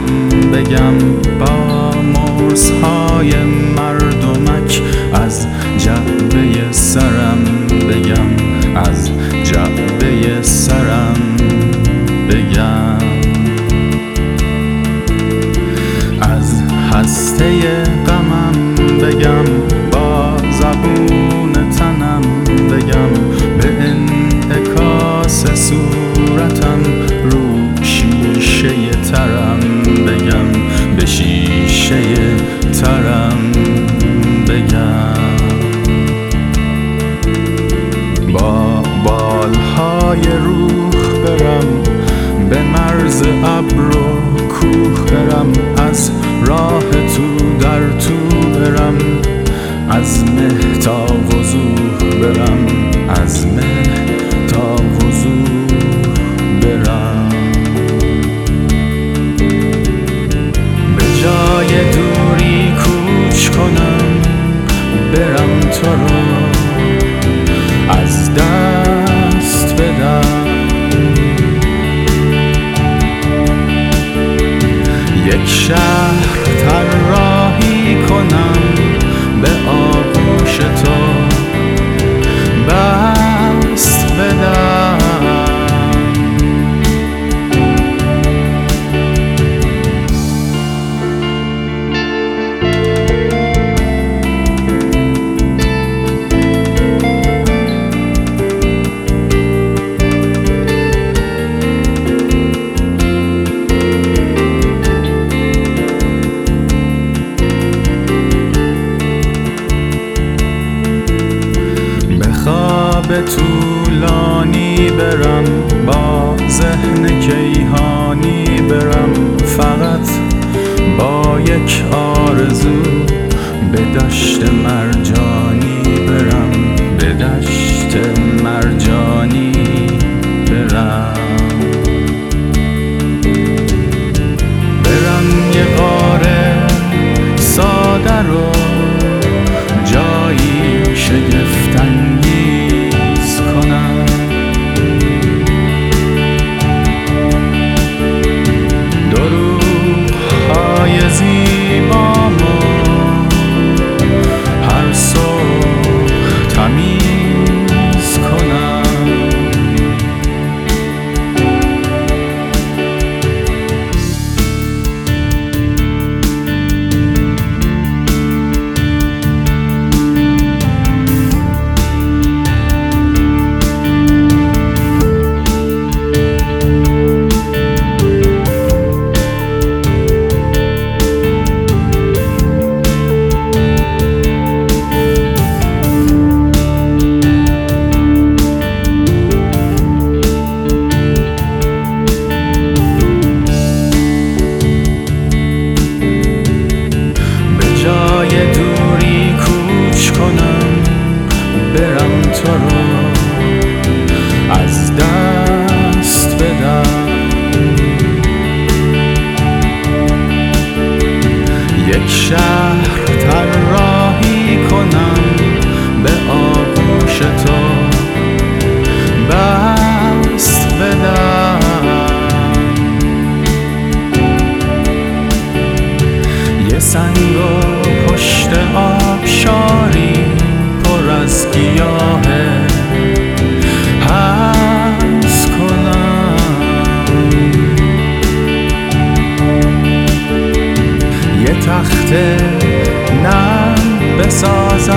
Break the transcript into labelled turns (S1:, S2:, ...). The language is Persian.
S1: بگم با مرزهای مردمک، از جعبه سرم بگم، از جعبه سرم بگم، از هسته غمم بگم، با زبون تنم بگم، به انعکاس صورتم رو شیشه ترم بگم، به شیشه ترم بگم، با بالهای روح برم، به مرز ابر و کوه برم، از راه تو در تو برم، از مه تا وضوح برم، از مه تا وضوح برم، به جای دوری کوچ کنم، برم تو رو از دست بدم، یک شهر طراحی کنم، به آغوش تو بست بدم، به طولانی برم، با ذهن کیهانی برم، فقط با یک آرزو، به دشت مرجانی برم، به دشت مرجانی برم، برم یه غار ساده رو جایی شگفت‌انگیز کنم، دروغ‌های زیبامو هر صبح تمیز کنم، برم تو رو از دست بدم، یک شهر طراحی کنم، به آغوش تو بست بدم، یه سنگ و پشت آبشاری پر از گیاهه حبس کنم، یه تخت نرم بسازم